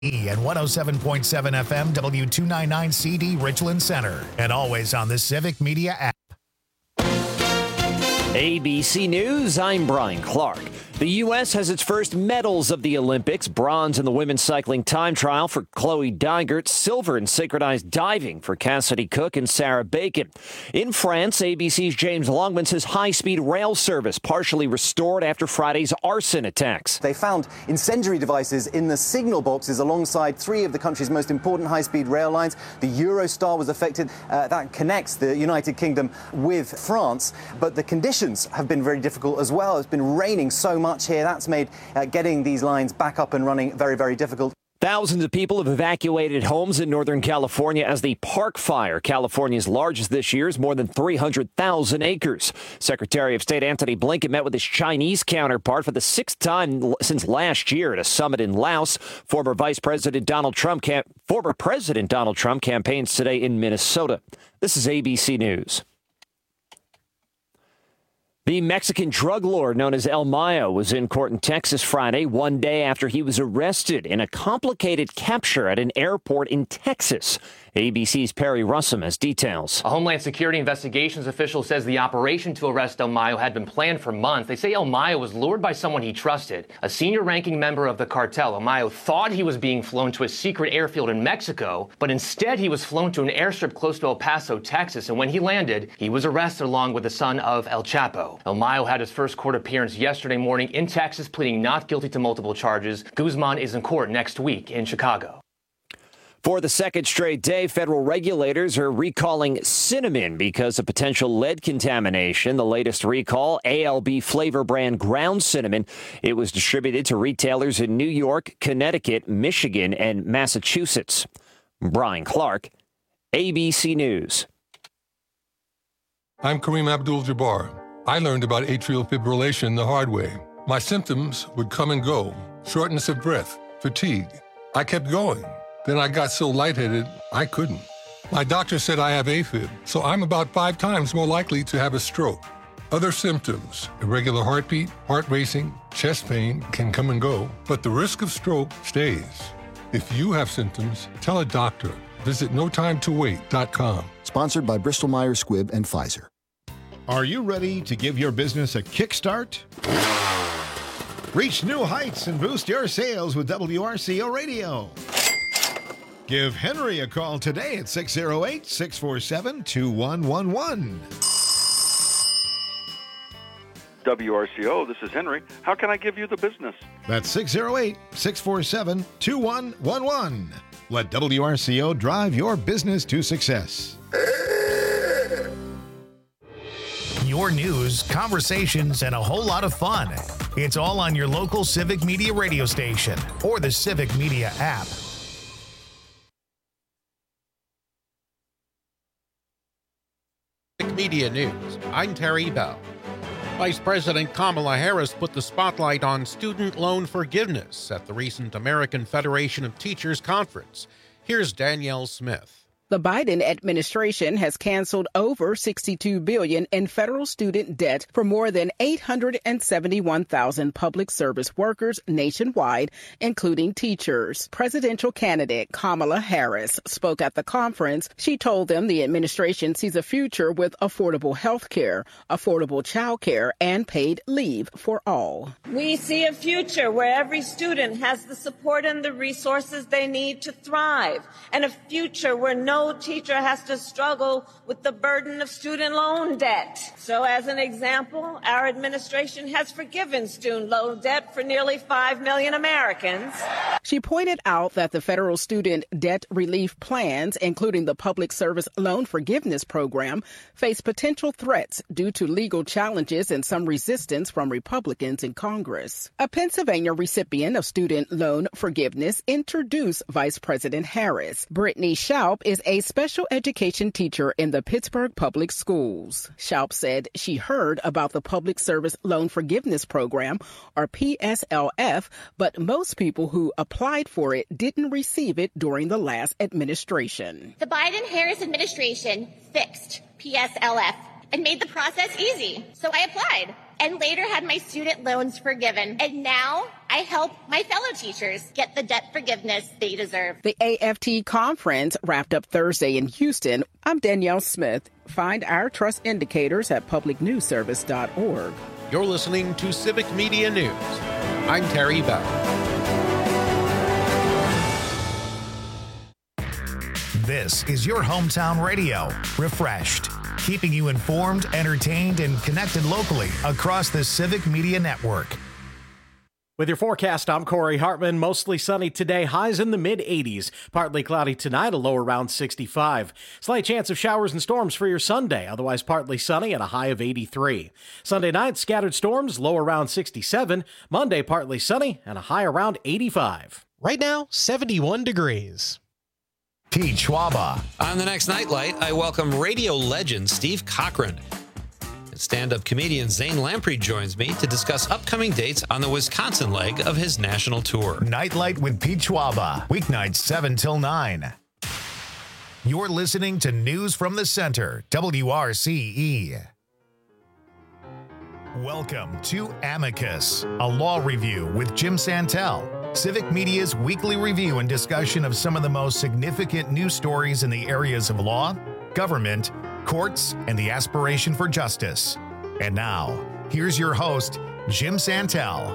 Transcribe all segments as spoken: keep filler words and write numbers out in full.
And one oh seven point seven F M, W two ninety-nine C D, Richland Center. And always on the Civic Media app. A B C News, I'm Brian Clark. The U S has its first medals of the Olympics. Bronze in the women's cycling time trial for Chloe Dygert. Silver in synchronized diving for Cassidy Cook and Sarah Bacon. In France, A B C's James Longman says high-speed rail service partially restored after Friday's arson attacks. They found incendiary devices in the signal boxes alongside three of the country's most important high-speed rail lines. The Eurostar was affected. Uh, that connects the United Kingdom with France. But the conditions have been very difficult as well. It's been raining so much here. That's made uh, getting these lines back up and running very, very difficult. Thousands of people have evacuated homes in Northern California as the Park Fire, California's largest this year, is more than three hundred thousand acres. Secretary of State Antony Blinken met with his Chinese counterpart for the sixth time since last year at a summit in Laos. Former Vice President Donald Trump, cam- former President Donald Trump campaigns today in Minnesota. This is A B C News. The Mexican drug lord known as El Mayo was in court in Texas Friday, one day after he was arrested in a complicated capture at an airport in Texas. A B C's Perry Russum has details. A Homeland Security investigations official says the operation to arrest El Mayo had been planned for months. They say El Mayo was lured by someone he trusted, a senior-ranking member of the cartel. El Mayo thought he was being flown to a secret airfield in Mexico, but instead he was flown to an airstrip close to El Paso, Texas, and when he landed, he was arrested along with the son of El Chapo. El Mayo had his first court appearance yesterday morning in Texas, pleading not guilty to multiple charges. Guzman is in court next week in Chicago. For the second straight day, federal regulators are recalling cinnamon because of potential lead contamination. The latest recall, A L B flavor brand ground cinnamon. It was distributed to retailers in New York, Connecticut, Michigan, and Massachusetts. Brian Clark, A B C News. I'm Kareem Abdul-Jabbar. I learned about atrial fibrillation the hard way. My symptoms would come and go, shortness of breath, fatigue. I kept going. Then I got so lightheaded, I couldn't. My doctor said I have AFib, so I'm about five times more likely to have a stroke. Other symptoms, irregular heartbeat, heart racing, chest pain can come and go, but the risk of stroke stays. If you have symptoms, tell a doctor. Visit no time to wait dot com. Sponsored by Bristol Myers Squibb and Pfizer. Are you ready to give your business a kickstart? Reach new heights and boost your sales with W R C O Radio. Give Henry a call today at six oh eight, six four seven, two one one one. W R C O, this is Henry. How can I give you the business? That's six oh eight, six four seven, two one one one. Let W R C O drive your business to success. Your news, conversations, and a whole lot of fun. It's all on your local Civic Media radio station or the Civic Media app. Civic Media News. I'm Terry Bell. Vice President Kamala Harris put the spotlight on student loan forgiveness at the recent American Federation of Teachers conference. Here's Danielle Smith. The Biden administration has canceled over sixty-two billion dollars in federal student debt for more than eight hundred seventy-one thousand public service workers nationwide, including teachers. Presidential candidate Kamala Harris spoke at the conference. She told them the administration sees a future with affordable health care, affordable child care, and paid leave for all. We see a future where every student has the support and the resources they need to thrive, and a future where no No teacher has to struggle with the burden of student loan debt. So as an example, our administration has forgiven student loan debt for nearly five million Americans. She pointed out that the federal student debt relief plans, including the Public Service Loan Forgiveness Program, face potential threats due to legal challenges and some resistance from Republicans in Congress. A Pennsylvania recipient of student loan forgiveness introduced Vice President Harris. Brittany Schaup is a special education teacher in the Pittsburgh Public Schools. Schaup said she heard about the Public Service Loan Forgiveness Program, or P S L F, but most people who applied for it didn't receive it during the last administration. The Biden-Harris administration fixed P S L F and made the process easy, so I applied. and later had my student loans forgiven. And now I help my fellow teachers get the debt forgiveness they deserve. The A F T conference wrapped up Thursday in Houston. I'm Danielle Smith. Find our trust indicators at public news service dot org. You're listening to Civic Media News. I'm Terry Bell. This is your hometown radio, Refreshed, keeping you informed, entertained, and connected locally across the Civic Media Network. With your forecast, I'm Corey Hartman. Mostly sunny today, highs in the mid eighties. Partly cloudy tonight, a low around sixty-five. Slight chance of showers and storms for your Sunday, otherwise partly sunny and a high of eighty-three. Sunday night, scattered storms, low around sixty-seven. Monday, partly sunny and a high around eighty-five. Right now, seventy-one degrees. Pete Schwaba. On the next Nightlight, I welcome radio legend Steve Cochran. Stand-up comedian Zane Lamprey joins me to discuss upcoming dates on the Wisconsin leg of his national tour. Nightlight with Pete Schwaba, weeknights seven till nine. You're listening to News from the Center, W R C E. Welcome to Amicus, a law review with Jim Santel, Civic Media's weekly review and discussion of some of the most significant news stories in the areas of law, government, courts, and the aspiration for justice. And now, here's your host, Jim Santel.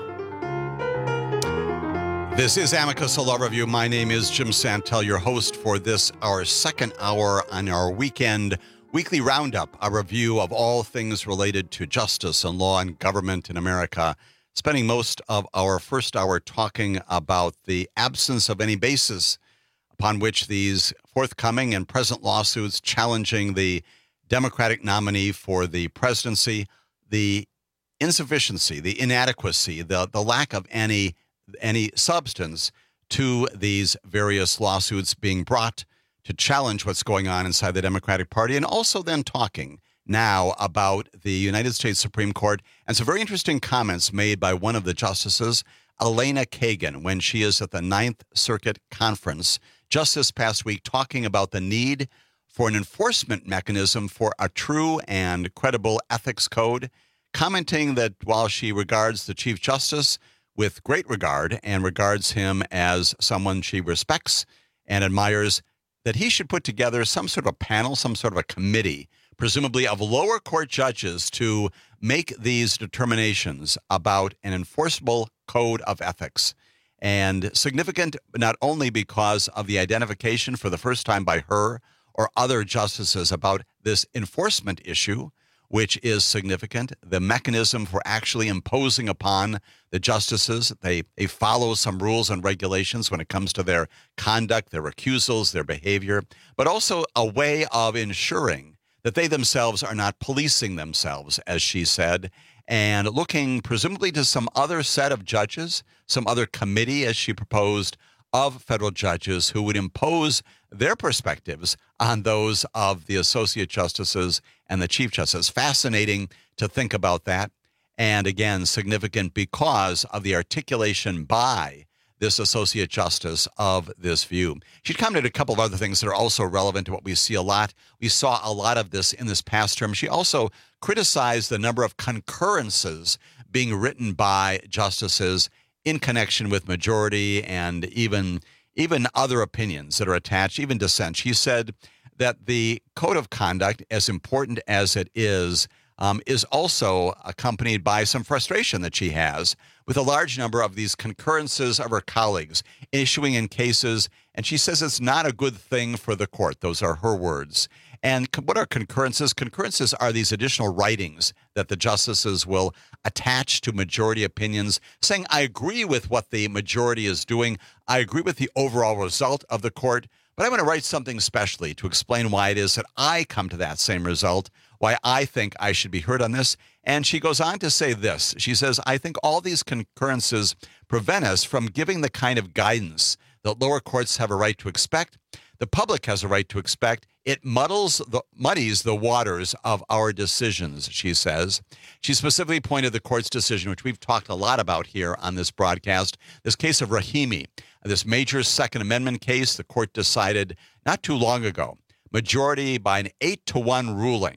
This is Amicus, a law review. My name is Jim Santel, your host for this, our second hour on our weekend weekly roundup, a review of all things related to justice and law and government in America, spending most of our first hour talking about the absence of any basis upon which these forthcoming and present lawsuits challenging the Democratic nominee for the presidency, the insufficiency, the inadequacy, the, the lack of any any substance to these various lawsuits being brought to challenge what's going on inside the Democratic Party, and also then talking now about the United States Supreme Court and some very interesting comments made by one of the justices, Elena Kagan, when she is at the Ninth Circuit Conference just this past week, talking about the need for an enforcement mechanism for a true and credible ethics code, commenting that while she regards the Chief Justice with great regard and regards him as someone she respects and admires, that he should put together some sort of a panel, some sort of a committee, presumably of lower court judges, to make these determinations about an enforceable code of ethics. And significant not only because of the identification for the first time by her or other justices about this enforcement issue, which is significant, the mechanism for actually imposing upon the justices. They, they follow some rules and regulations when it comes to their conduct, their recusals, their behavior, but also a way of ensuring that they themselves are not policing themselves, as she said, and looking presumably to some other set of judges, some other committee, as she proposed, of federal judges who would impose their perspectives on those of the associate justices and the chief justice. Fascinating to think about that. And again, significant because of the articulation by this associate justice of this view. She commented a couple of other things that are also relevant to what we see a lot. We saw a lot of this in this past term. She also criticized the number of concurrences being written by justices in connection with majority and even even other opinions that are attached, even dissent. She said that the code of conduct, as important as it is, um, is also accompanied by some frustration that she has with a large number of these concurrences of her colleagues issuing in cases. And she says it's not a good thing for the court. Those are her words. And what are concurrences? Concurrences are these additional writings that the justices will attach to majority opinions, saying, I agree with what the majority is doing. I agree with the overall result of the court, but I'm going to write something specially to explain why it is that I come to that same result, why I think I should be heard on this. And she goes on to say this. She says, I think all these concurrences prevent us from giving the kind of guidance that lower courts have a right to expect, the public has a right to expect. It muddles the, muddies the waters of our decisions, she says. She specifically pointed the court's decision, which we've talked a lot about here on this broadcast, this case of Rahimi, this major Second Amendment case. The court decided not too long ago, majority by an eight to one ruling,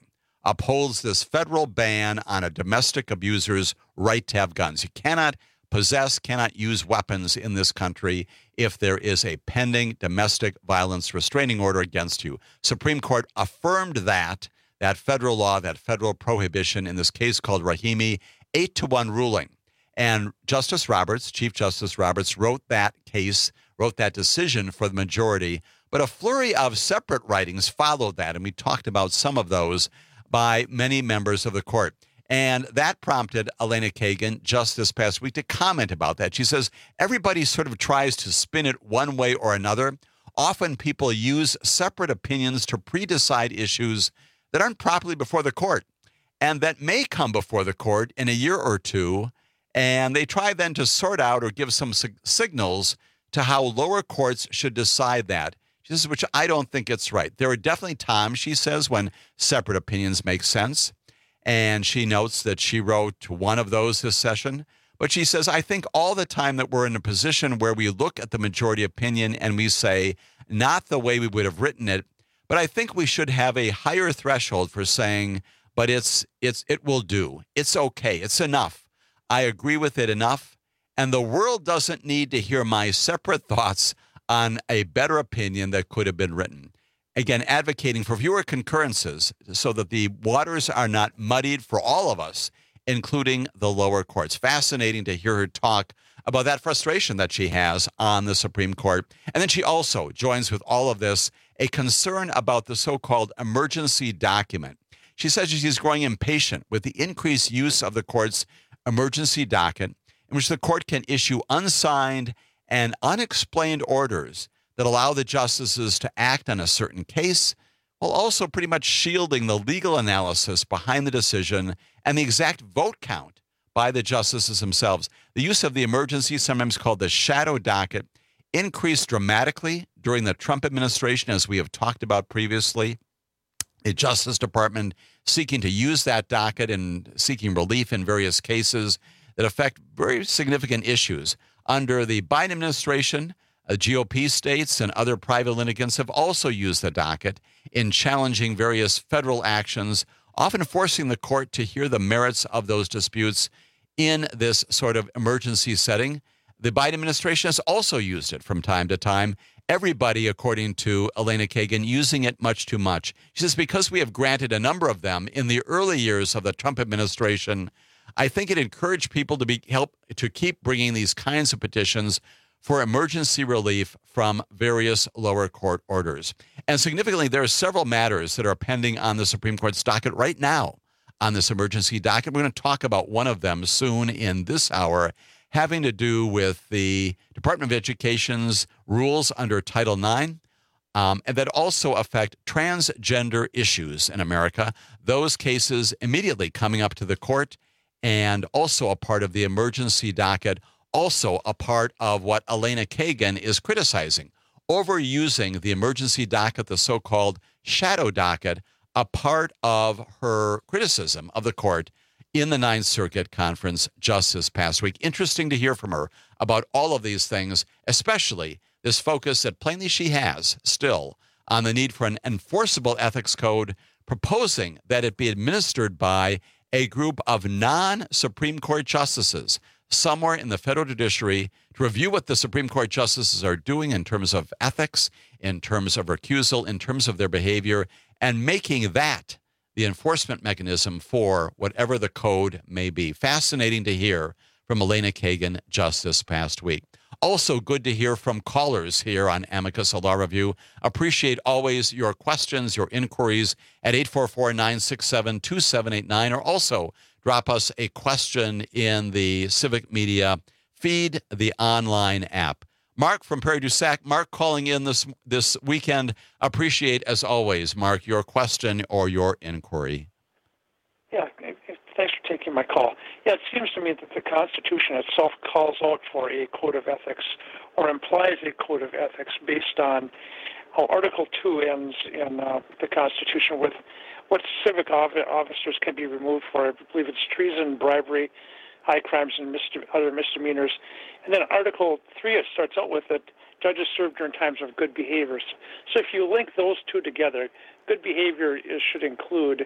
upholds this federal ban on a domestic abuser's right to have guns. You cannot possess, cannot use weapons in this country if there is a pending domestic violence restraining order against you. Supreme Court affirmed that, that federal law, that federal prohibition in this case called Rahimi, eight to one ruling. And Justice Roberts, Chief Justice Roberts, wrote that case, wrote that decision for the majority. But a flurry of separate writings followed that, and we talked about some of those by many members of the court. And that prompted Elena Kagan just this past week to comment about that. She says, everybody sort of tries to spin it one way or another. Often people use separate opinions to pre-decide issues that aren't properly before the court and that may come before the court in a year or two. And they try then to sort out or give some sig- signals to how lower courts should decide that. She says, which I don't think it's right. There are definitely times, she says, when separate opinions make sense. And she notes that she wrote one of those this session. But she says, I think all the time that we're in a position where we look at the majority opinion and we say, not the way we would have written it, but I think we should have a higher threshold for saying, but it's it's it will do. It's okay. It's enough. I agree with it enough. And the world doesn't need to hear my separate thoughts on a better opinion that could have been written. Again, advocating for fewer concurrences so that the waters are not muddied for all of us, including the lower courts. Fascinating to hear her talk about that frustration that she has on the Supreme Court. And then she also joins with all of this a concern about the so-called emergency document. She says she's growing impatient with the increased use of the court's emergency docket, in which the court can issue unsigned and unexplained orders that allow the justices to act on a certain case, while also pretty much shielding the legal analysis behind the decision and the exact vote count by the justices themselves. The use of the emergency, sometimes called the shadow docket, increased dramatically during the Trump administration, as we have talked about previously. The Justice Department seeking to use that docket and seeking relief in various cases that affect very significant issues. Under the Biden administration, Uh, G O P states and other private litigants have also used the docket in challenging various federal actions, often forcing the court to hear the merits of those disputes in this sort of emergency setting. The Biden administration has also used it from time to time. Everybody, according to Elena Kagan, using it much too much. She says, because we have granted a number of them in the early years of the Trump administration, I think it encouraged people to be help to keep bringing these kinds of petitions for emergency relief from various lower court orders. And significantly, there are several matters that are pending on the Supreme Court's docket right now on this emergency docket. We're going to talk about one of them soon in this hour, having to do with the Department of Education's rules under Title nine, um, and that also affect transgender issues in America. Those cases immediately coming up to the court, and also a part of the emergency docket, also a part of what Elena Kagan is criticizing, overusing the emergency docket, the so-called shadow docket, a part of her criticism of the court in the Ninth Circuit Conference just this past week. Interesting to hear from her about all of these things, especially this focus that plainly she has still on the need for an enforceable ethics code, proposing that it be administered by a group of non-Supreme Court justices somewhere in the federal judiciary to review what the Supreme Court justices are doing in terms of ethics, in terms of recusal, in terms of their behavior, and making that the enforcement mechanism for whatever the code may be. Fascinating to hear from Elena Kagan just this past week. Also good to hear from callers here on Amicus Law Review. Appreciate always your questions, your inquiries at eight four four, nine six seven, two seven eight nine, or also drop us a question in the Civic Media feed, the online app. Mark from Prairie du Sac. Mark calling in this this weekend. Appreciate, as always, Mark, your question or your inquiry. Yeah, thanks for taking my call. Yeah, it seems to me that the Constitution itself calls out for a code of ethics or implies a code of ethics based on how Article two ends in uh, the Constitution with what civic officers can be removed for. I believe it's treason, bribery, high crimes, and misde- other misdemeanors. And then Article three, it starts out with that judges serve during times of good behavior. So if you link those two together, good behavior is, should include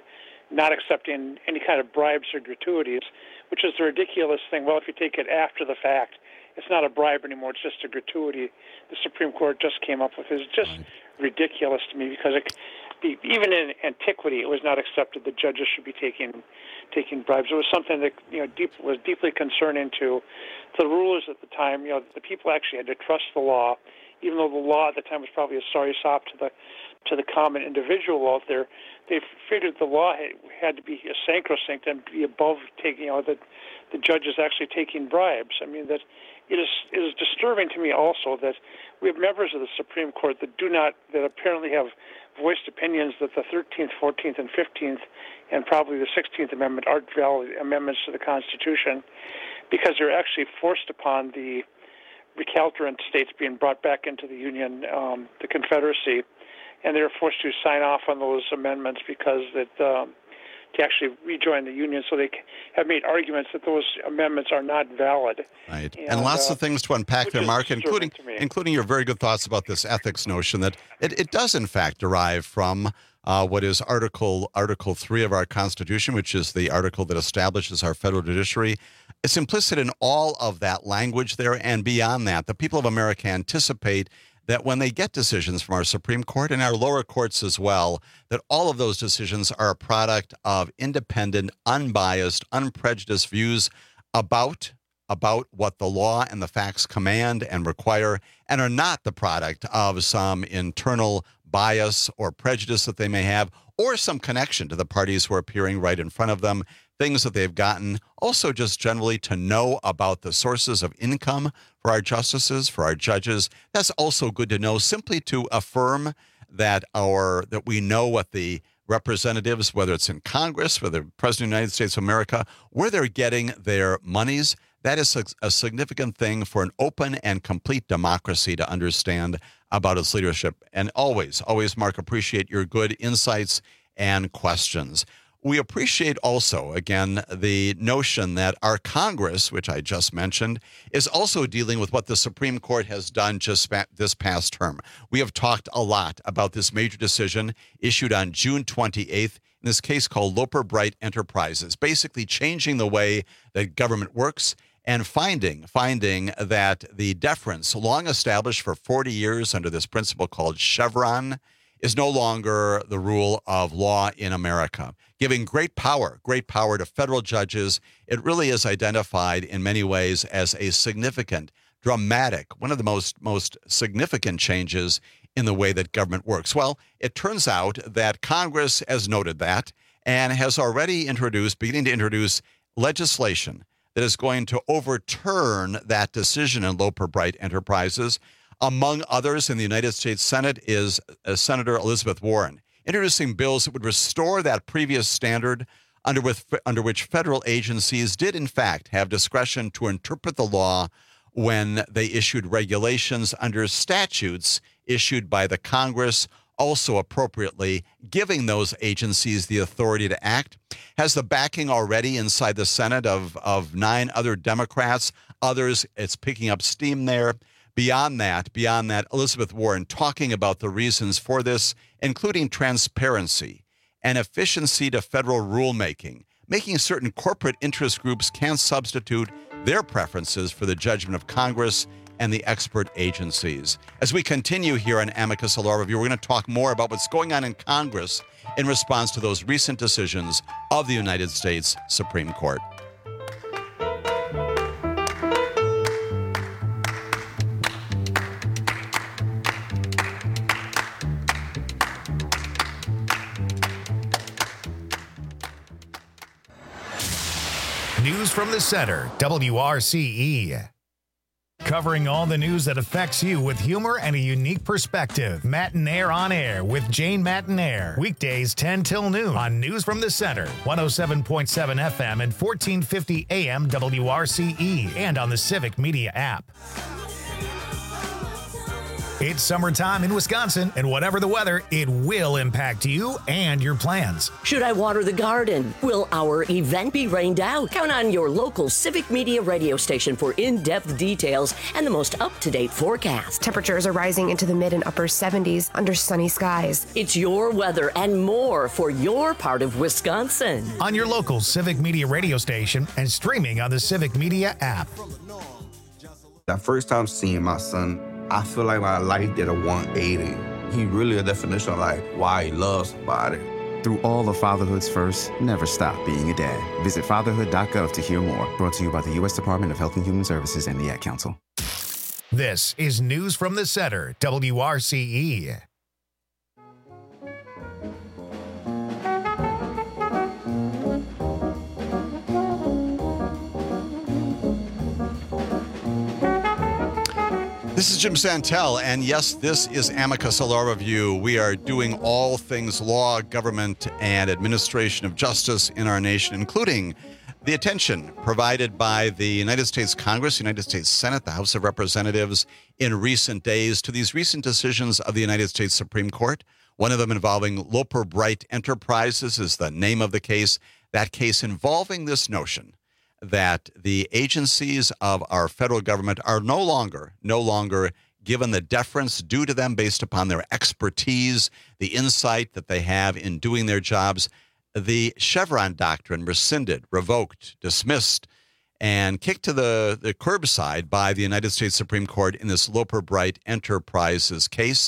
not accepting any kind of bribes or gratuities, which is the ridiculous thing. Well, if you take it after the fact, it's not a bribe anymore, it's just a gratuity the Supreme Court just came up with. It's just ridiculous to me because it, even in antiquity, it was not accepted that judges should be taking taking bribes. It was something that you know deep, was deeply concerning to the rulers at the time. You know, the people actually had to trust the law, even though the law at the time was probably a sorry sop to the to the common individual out there. They figured the law had, had to be a sacrosanct and be above taking, you know, the the judges actually taking bribes. I mean, that it is it is disturbing to me also that we have members of the Supreme Court that do not, that apparently have voiced opinions that the thirteenth, fourteenth, and fifteenth, and probably the sixteenth Amendment aren't valid amendments to the Constitution, because they're actually forced upon the recalcitrant states being brought back into the Union, um, the Confederacy, and they're forced to sign off on those amendments because that um, to actually rejoin the Union. So they have made arguments that those amendments are not valid. Right, and, and lots uh, of things to unpack there, Mark, including including your very good thoughts about this ethics notion that it, it does in fact derive from uh, what is Article Article Three of our Constitution, which is the article that establishes our federal judiciary. It's implicit in all of that language there, and beyond that, the people of America anticipate that when they get decisions from our Supreme Court and our lower courts as well, that all of those decisions are a product of independent, unbiased, unprejudiced views about, about what the law and the facts command and require, and are not the product of some internal bias or prejudice that they may have, or some connection to the parties who are appearing right in front of them, things that they've gotten. Also, just generally to know about the sources of income for our justices, for our judges. That's also good to know, simply to affirm that our that we know what the representatives, whether it's in Congress, whether the President of the United States of America, where they're getting their monies. That is a, a significant thing for an open and complete democracy to understand about its leadership. And always, always, Mark, appreciate your good insights and questions. We appreciate also, again, the notion that our Congress, which I just mentioned, is also dealing with what the Supreme Court has done just this past term. We have talked a lot about this major decision issued on June twenty-eighth, in this case called Loper Bright Enterprises, basically changing the way that government works and finding, finding that the deference long established for forty years under this principle called Chevron is no longer the rule of law in America, giving great power, great power to federal judges. It really is identified in many ways as a significant, dramatic, one of the most, most significant changes in the way that government works. Well, it turns out that Congress has noted that and has already introduced, beginning to introduce legislation that is going to overturn that decision in Loper Bright Enterprises. Among others in the United States Senate is uh, Senator Elizabeth Warren, introducing bills that would restore that previous standard under, with, under which federal agencies did, in fact, have discretion to interpret the law when they issued regulations under statutes issued by the Congress, also appropriately giving those agencies the authority to act. Has the backing already inside the Senate of, of nine other Democrats. Others, it's picking up steam there. Beyond that, beyond that, Elizabeth Warren talking about the reasons for this, including transparency and efficiency to federal rulemaking, making certain corporate interest groups can substitute their preferences for the judgment of Congress and the expert agencies. As we continue here on Amicus Law Review, we're going to talk more about what's going on in Congress in response to those recent decisions of the United States Supreme Court. News from the Center, W R C E. Covering all the news that affects you with humor and a unique perspective. Matinaire on Air with Jane Matinaire. Weekdays ten till noon on News from the Center, one oh seven point seven F M and fourteen fifty A M W R C E, and on the Civic Media app. It's summertime in Wisconsin, and whatever the weather, it will impact you and your plans. Should I water the garden? Will our event be rained out? Count on your local Civic Media radio station for in-depth details and the most up-to-date forecast. Temperatures are rising into the mid and upper seventies under sunny skies. It's your weather and more for your part of Wisconsin. On your local Civic Media radio station and streaming on the Civic Media app. That first time seeing my son, I feel like my life did a one eighty. He really a definition of like why he loves somebody. Through all of fatherhood's first, never stop being a dad. Visit fatherhood dot gov to hear more. Brought to you by the U S Department of Health and Human Services and the Ad Council. This is News from the Center, W R C E. This is Jim Santel, and yes, this is Amicus Law Review. We are doing all things law, government, and administration of justice in our nation, including the attention provided by the United States Congress, United States Senate, the House of Representatives in recent days to these recent decisions of the United States Supreme Court. One of them involving Loper Bright Enterprises is the name of the case. That case involving this notion that the agencies of our federal government are no longer, no longer given the deference due to them based upon their expertise, the insight that they have in doing their jobs. The Chevron doctrine rescinded, revoked, dismissed, and kicked to the, the curbside by the United States Supreme Court in this Loper Bright Enterprises case.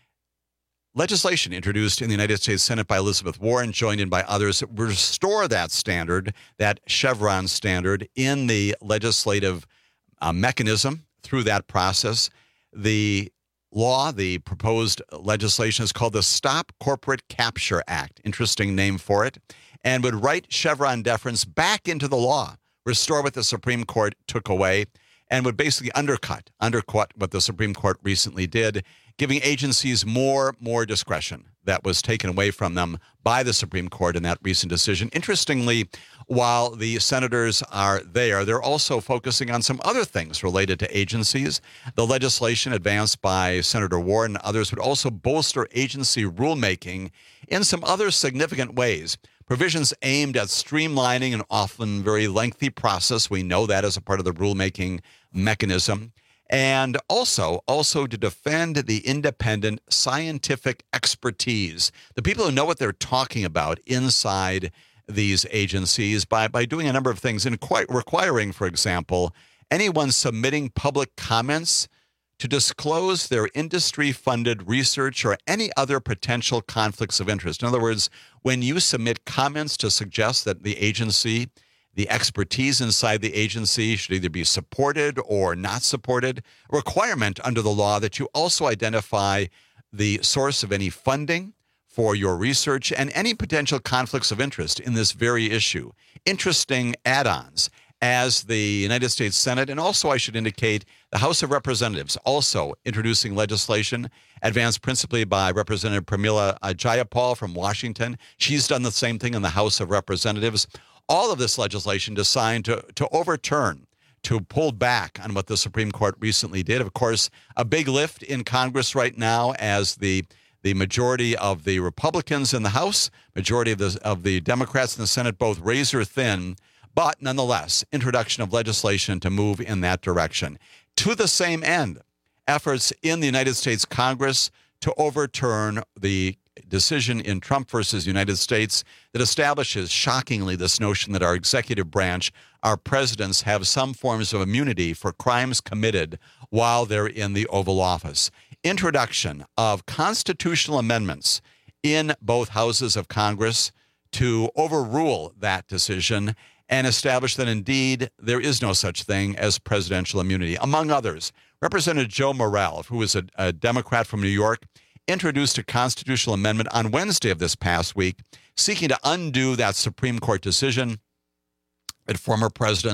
Legislation introduced in the United States Senate by Elizabeth Warren, joined in by others, restore that standard, that Chevron standard, in the legislative uh, mechanism through that process. The law, the proposed legislation, is called the Stop Corporate Capture Act. Interesting name for it. And would write Chevron deference back into the law, restore what the Supreme Court took away, and would basically undercut, undercut what the Supreme Court recently did, giving agencies more, more discretion that was taken away from them by the Supreme Court in that recent decision. Interestingly, while the senators are there, they're also focusing on some other things related to agencies. The legislation advanced by Senator Warren and others would also bolster agency rulemaking in some other significant ways. Provisions aimed at streamlining an often very lengthy process. We know that as a part of the rulemaking mechanism. And also, also to defend the independent scientific expertise, the people who know what they're talking about inside these agencies by, by doing a number of things, and quite requiring, for example, anyone submitting public comments to disclose their industry-funded research or any other potential conflicts of interest. In other words, when you submit comments to suggest that the agency, the expertise inside the agency should either be supported or not supported, a requirement under the law that you also identify the source of any funding for your research and any potential conflicts of interest in this very issue. Interesting add-ons as the United States Senate, and also I should indicate the House of Representatives, also introducing legislation advanced principally by Representative Pramila Jayapal from Washington. She's done the same thing in the House of Representatives. All of this legislation designed to, to overturn, to pull back on what the Supreme Court recently did. Of course, a big lift in Congress right now as the the majority of the Republicans in the House, majority of the, of the Democrats in the Senate, both razor thin, but nonetheless, introduction of legislation to move in that direction. To the same end, efforts in the United States Congress to overturn the decision in Trump versus United States that establishes, shockingly, this notion that our executive branch, our presidents, have some forms of immunity for crimes committed while they're in the Oval Office. Introduction of constitutional amendments in both houses of Congress to overrule that decision and establish that indeed there is no such thing as presidential immunity. Among others, Representative Joe Morrell, who is a, a Democrat from New York, introduced a constitutional amendment on Wednesday of this past week seeking to undo that Supreme Court decision that former presidents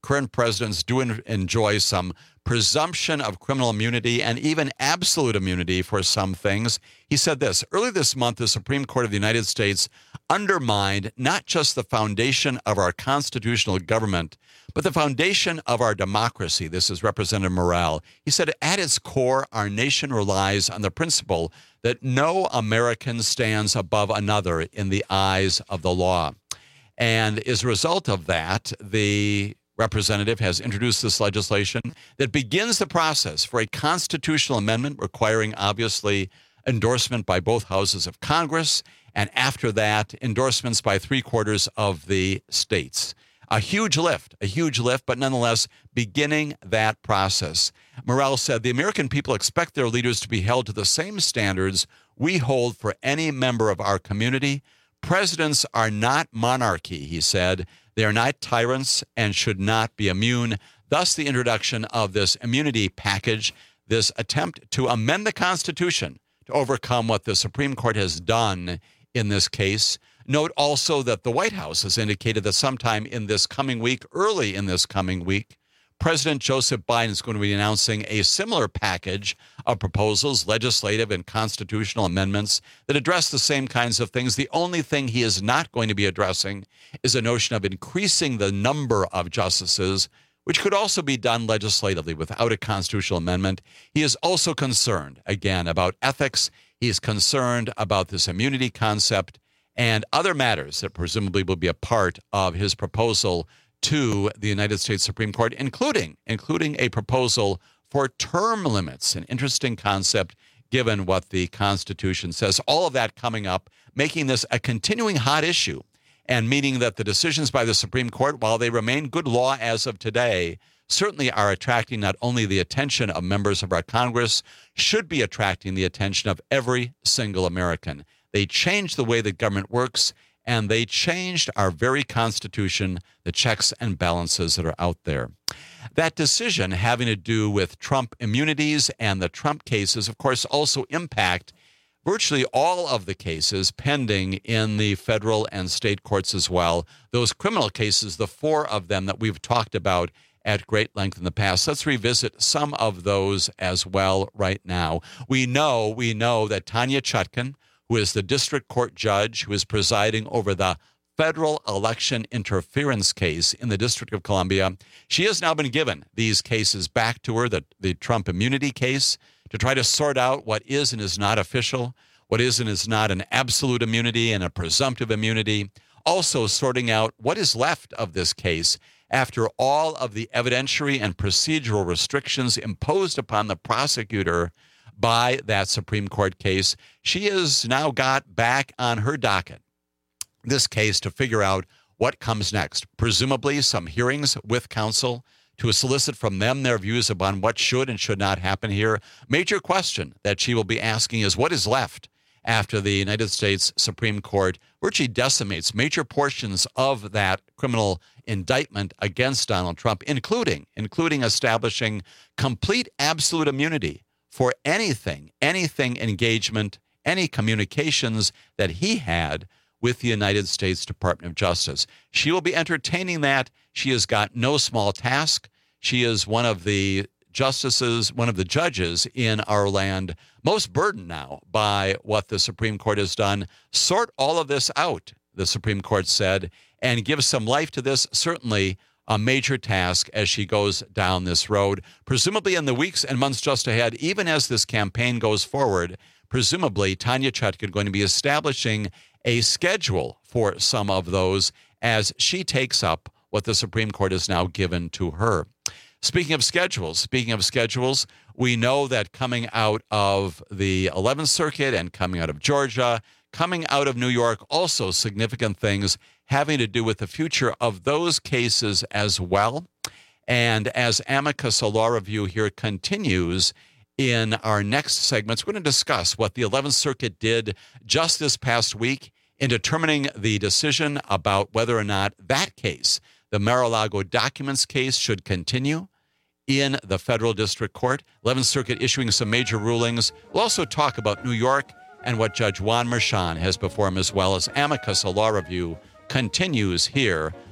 current presidents do en- enjoy some presumption of criminal immunity and even absolute immunity for some things. He said this, early this month, the Supreme Court of the United States undermined not just the foundation of our constitutional government, but the foundation of our democracy. This is Representative Morrell. He said, at its core, our nation relies on the principle that no American stands above another in the eyes of the law. And as a result of that, the representative has introduced this legislation that begins the process for a constitutional amendment requiring, obviously, endorsement by both houses of Congress, and after that, endorsements by three quarters of the states. A huge lift, a huge lift, but nonetheless, beginning that process. Morrell said, the American people expect their leaders to be held to the same standards we hold for any member of our community. Presidents are not monarchy, he said. They are not tyrants and should not be immune. Thus, the introduction of this immunity package, this attempt to amend the Constitution to overcome what the Supreme Court has done in this case. Note also that the White House has indicated that sometime in this coming week, early in this coming week, President Joseph Biden is going to be announcing a similar package of proposals, legislative and constitutional amendments that address the same kinds of things. The only thing he is not going to be addressing is a notion of increasing the number of justices, which could also be done legislatively without a constitutional amendment. He is also concerned, again, about ethics. He is concerned about this immunity concept and other matters that presumably will be a part of his proposal to the United States Supreme Court, including including a proposal for term limits, an interesting concept given what the Constitution says. All of that coming up, making this a continuing hot issue, and meaning that the decisions by the Supreme Court, while they remain good law as of today, certainly are attracting not only the attention of members of our Congress, should be attracting the attention of every single American. They change the way the government works, and they changed our very Constitution, the checks and balances that are out there. That decision having to do with Trump immunities and the Trump cases, of course, also impact virtually all of the cases pending in the federal and state courts as well. Those criminal cases, the four of them that we've talked about at great length in the past. Let's revisit some of those as well right now. We know, we know that Tanya Chutkan, who is the district court judge who is presiding over the federal election interference case in the District of Columbia, she has now been given these cases back to her, the, the Trump immunity case, to try to sort out what is and is not official, what is and is not an absolute immunity and a presumptive immunity, also sorting out what is left of this case after all of the evidentiary and procedural restrictions imposed upon the prosecutor by that Supreme Court case. She has now got back on her docket this case to figure out what comes next. Presumably some hearings with counsel to solicit from them their views upon what should and should not happen here. Major question that she will be asking is what is left after the United States Supreme Court virtually decimates major portions of that criminal indictment against Donald Trump, including, including establishing complete absolute immunity for anything, anything engagement, any communications that he had with the United States Department of Justice. She will be entertaining that. She has got no small task. She is one of the justices, one of the judges in our land, most burdened now by what the Supreme Court has done. Sort all of this out, the Supreme Court said, and give some life to this. Certainly a major task as she goes down this road, presumably in the weeks and months just ahead, even as this campaign goes forward. Presumably, Tanya Chutkan going to be establishing a schedule for some of those as she takes up what the Supreme Court has now given to her. Speaking of schedules, speaking of schedules, we know that coming out of the eleventh Circuit and coming out of Georgia, coming out of New York, also significant things having to do with the future of those cases as well. And as Amicus, a law review here continues, in our next segments, we're going to discuss what the eleventh Circuit did just this past week in determining the decision about whether or not that case, the Mar-a-Lago documents case, should continue in the federal district court. eleventh Circuit issuing some major rulings. We'll also talk about New York and what Judge Juan Merchan has before him, as well as Amicus, a law review, continues here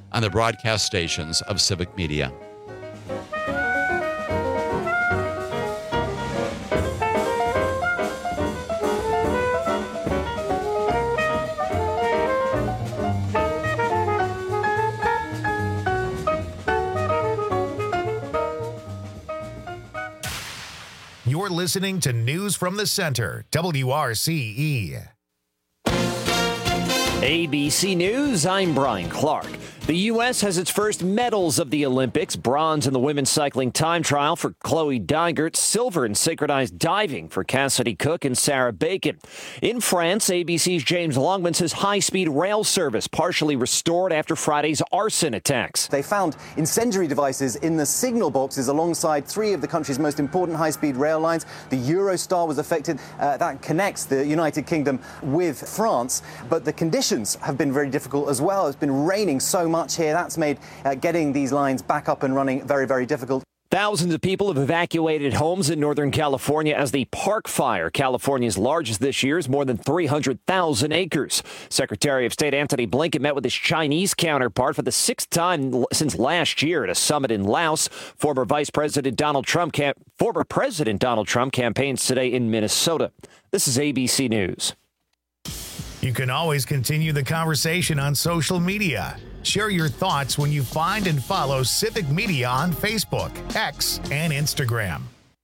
on the broadcast stations of Civic Media. You're listening to News from the Center, W R C E. A B C News, I'm Brian Clark. The U S has its first medals of the Olympics, bronze in the women's cycling time trial for Chloe Dygert, silver in synchronized diving for Cassidy Cook and Sarah Bacon. In France, A B C's James Longman says high-speed rail service partially restored after Friday's arson attacks. They found incendiary devices in the signal boxes alongside three of the country's most important high-speed rail lines. The Eurostar was affected. Uh, that connects the United Kingdom with France. But the conditions have been very difficult as well. It's been raining so much here. That's made uh, getting these lines back up and running very, very difficult. Thousands of people have evacuated homes in Northern California as the Park Fire, California's largest this year, is more than three hundred thousand acres. Secretary of State Antony Blinken met with his Chinese counterpart for the sixth time since last year at a summit in Laos. Former Vice President Donald Trump, cam- former President Donald Trump campaigns today in Minnesota. This is A B C News. You can always continue the conversation on social media. Share your thoughts when you find and follow Civic Media on Facebook, X, and Instagram.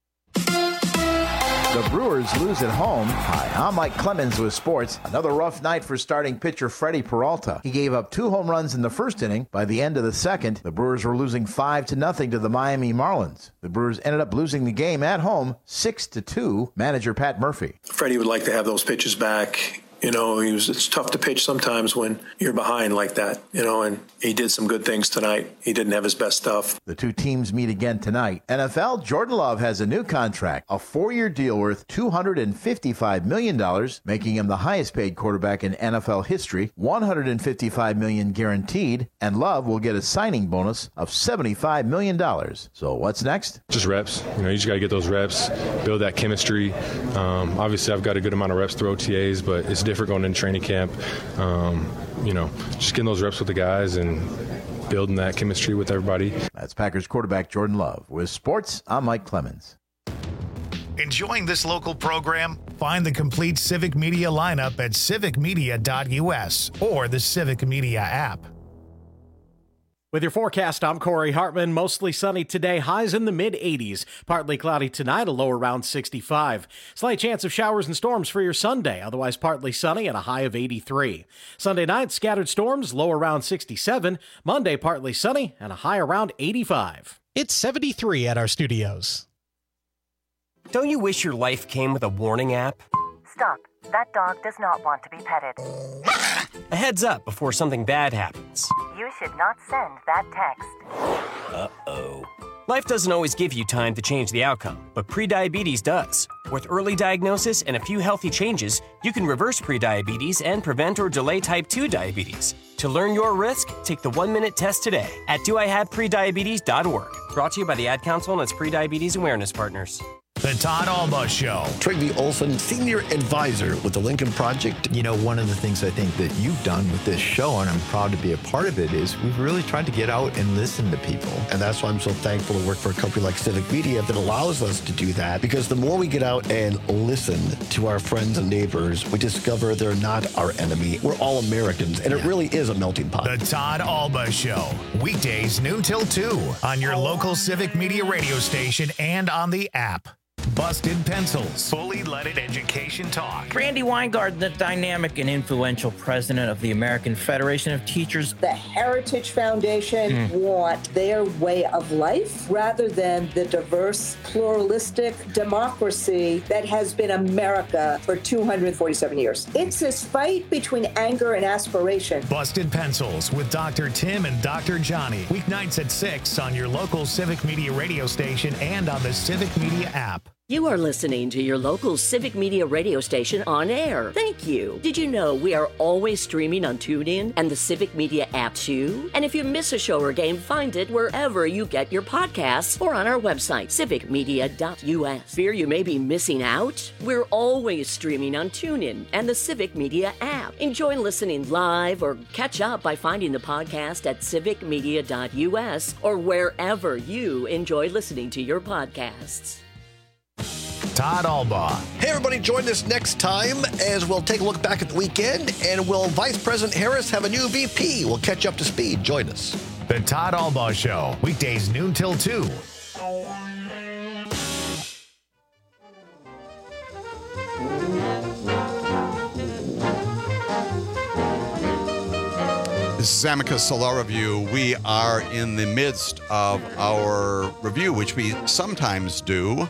The Brewers lose at home. Hi, I'm Mike Clemens with sports. Another rough night for starting pitcher Freddie Peralta. He gave up two home runs in the first inning. By the end of the second, the Brewers were losing five to nothing to the Miami Marlins. The Brewers ended up losing the game at home six to two. Manager Pat Murphy. Freddie would like to have those pitches back. You know, he was, it's tough to pitch sometimes when you're behind like that, you know, and he did some good things tonight. He didn't have his best stuff. The two teams meet again tonight. N F L, Jordan Love has a new contract, a four-year deal worth two hundred fifty-five million dollars, making him the highest-paid quarterback in N F L history, one hundred fifty-five million dollars guaranteed, and Love will get a signing bonus of seventy-five million dollars. So what's next? Just reps. You know, you just got to get those reps, build that chemistry. Um, obviously, I've got a good amount of reps through O T As, but it's different going into training camp. Um, you know, just getting those reps with the guys and building that chemistry with everybody. That's Packers quarterback Jordan Love. With sports, I'm Mike Clemens. Enjoying this local program? Find the complete Civic Media lineup at civic media dot U S or the Civic Media app. With your forecast, I'm Corey Hartman. Mostly sunny today, highs in the mid eighties. Partly cloudy tonight, a low around sixty-five. Slight chance of showers and storms for your Sunday, otherwise partly sunny and a high of eighty-three. Sunday night, scattered storms, low around sixty-seven. Monday, partly sunny and a high around eighty-five. It's seventy-three at our studios. Don't you wish your life came with a warning app? Stop. That dog does not want to be petted. A heads up before something bad happens. You should not send that text. Uh-oh. Life doesn't always give you time to change the outcome, but prediabetes does. With early diagnosis and a few healthy changes, you can reverse prediabetes and prevent or delay type two diabetes. To learn your risk, take the one-minute test today at do I have prediabetes dot org. Brought to you by the Ad Council and its prediabetes awareness partners. The Todd Alba Show. Trygve Olson, Senior Advisor with the Lincoln Project. You know, one of the things I think that you've done with this show, and I'm proud to be a part of it, is we've really tried to get out and listen to people. And that's why I'm so thankful to work for a company like Civic Media that allows us to do that. Because the more we get out and listen to our friends and neighbors, we discover they're not our enemy. We're all Americans, and yeah. It really is a melting pot. The Todd Alba Show. Weekdays noon till two on your local Civic Media radio station and on the app. Busted Pencils. Fully leaded education talk. Randy Weingarten, the dynamic and influential president of the American Federation of Teachers. The Heritage Foundation mm. want their way of life rather than the diverse, pluralistic democracy that has been America for two hundred forty-seven years. It's this fight between anger and aspiration. Busted Pencils with Doctor Tim and Doctor Johnny. Weeknights at six on your local Civic Media radio station and on the Civic Media app. You are listening to your local Civic Media radio station on air. Thank you. Did you know we are always streaming on TuneIn and the Civic Media app too? And if you miss a show or game, find it wherever you get your podcasts or on our website, civic media dot u s. Fear you may be missing out? We're always streaming on TuneIn and the Civic Media app. Enjoy listening live or catch up by finding the podcast at civic media dot u s or wherever you enjoy listening to your podcasts. Todd Albaugh. Hey, everybody, join us next time as we'll take a look back at the weekend. And will Vice President Harris have a new V P? We'll catch up to speed. Join us. The Todd Albaugh Show, weekdays noon till two. This is Amicus Law Review. We are in the midst of our review, which we sometimes do,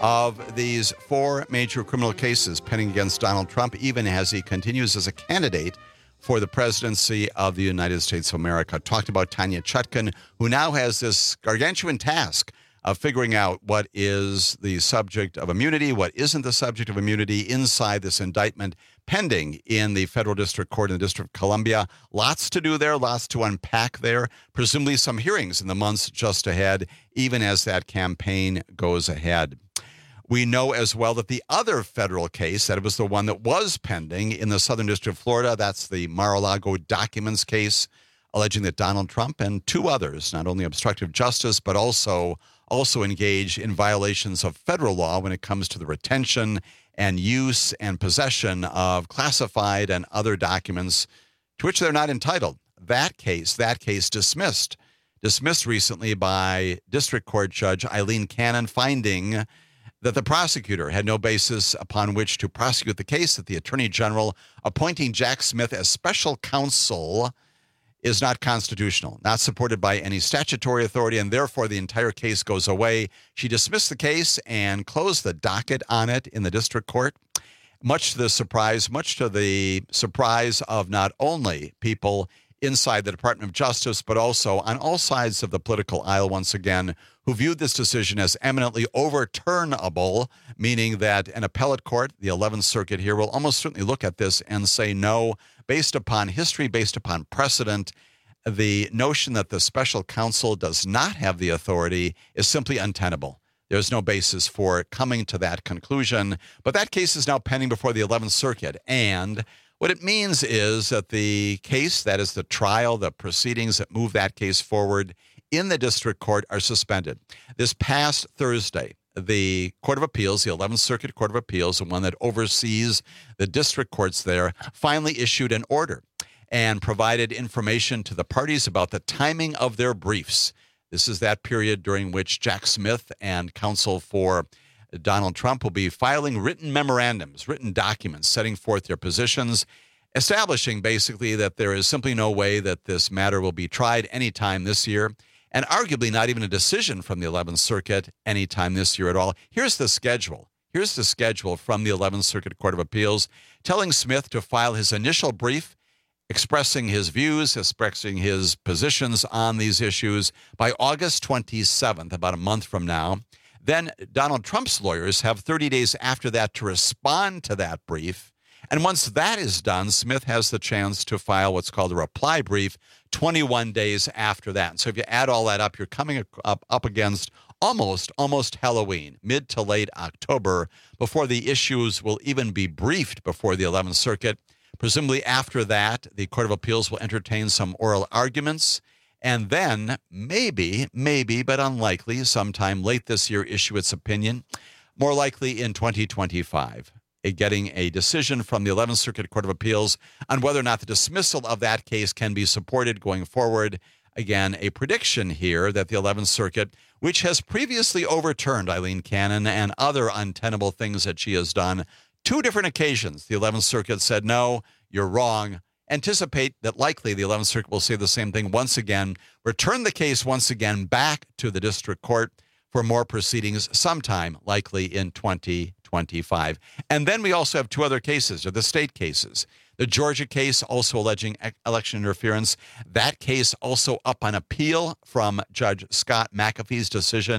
of these four major criminal cases pending against Donald Trump, even as he continues as a candidate for the presidency of the United States of America. Talked about Tanya Chutkan, who now has this gargantuan task of figuring out what is the subject of immunity, what isn't the subject of immunity inside this indictment pending in the federal district court in the District of Columbia. Lots to do there, lots to unpack there, presumably some hearings in the months just ahead, even as that campaign goes ahead. We know as well that the other federal case, that it was the one that was pending in the Southern District of Florida, that's the Mar-a-Lago documents case, alleging that Donald Trump and two others, not only obstructive justice, but also, also engaged in violations of federal law when it comes to the retention and use and possession of classified and other documents to which they're not entitled. That case, that case dismissed, dismissed recently by District Court Judge Eileen Cannon, finding that the prosecutor had no basis upon which to prosecute the case, that the Attorney General appointing Jack Smith as special counsel is not constitutional, not supported by any statutory authority, and therefore the entire case goes away. She dismissed the case and closed the docket on it in the district court, much to the surprise, much to the surprise of not only people inside the Department of Justice, but also on all sides of the political aisle, once again, who viewed this decision as eminently overturnable, meaning that an appellate court, the eleventh Circuit here, will almost certainly look at this and say no, based upon history, based upon precedent. The notion that the special counsel does not have the authority is simply untenable. There's no basis for coming to that conclusion. But that case is now pending before the eleventh Circuit, and what it means is that the case, that is the trial, the proceedings that move that case forward in the district court, are suspended. This past Thursday, the Court of Appeals, the eleventh Circuit Court of Appeals, the one that oversees the district courts there, finally issued an order and provided information to the parties about the timing of their briefs. This is that period during which Jack Smith and counsel for Donald Trump will be filing written memorandums, written documents, setting forth their positions, establishing basically that there is simply no way that this matter will be tried anytime this year, and arguably not even a decision from the eleventh Circuit anytime this year at all. Here's the schedule. Here's the schedule from the eleventh Circuit Court of Appeals, telling Smith to file his initial brief, expressing his views, expressing his positions on these issues by August twenty-seventh, about a month from now. Then Donald Trump's lawyers have thirty days after that to respond to that brief. And once that is done, Smith has the chance to file what's called a reply brief twenty-one days after that. So if you add all that up, you're coming up, up against almost, almost Halloween, mid to late October, before the issues will even be briefed before the eleventh Circuit. Presumably after that, the Court of Appeals will entertain some oral arguments. And then maybe, maybe, but unlikely, sometime late this year issue its opinion, more likely in twenty twenty-five, a, getting a decision from the eleventh Circuit Court of Appeals on whether or not the dismissal of that case can be supported going forward. Again, a prediction here that the eleventh Circuit, which has previously overturned Eileen Cannon and other untenable things that she has done, two different occasions, the eleventh Circuit said, no, you're wrong. Anticipate that likely the eleventh Circuit will say the same thing once again, return the case once again back to the district court for more proceedings sometime likely in twenty twenty-five. And then we also have two other cases, or the state cases. The Georgia case also alleging election interference. That case also up on appeal from Judge Scott McAfee's decision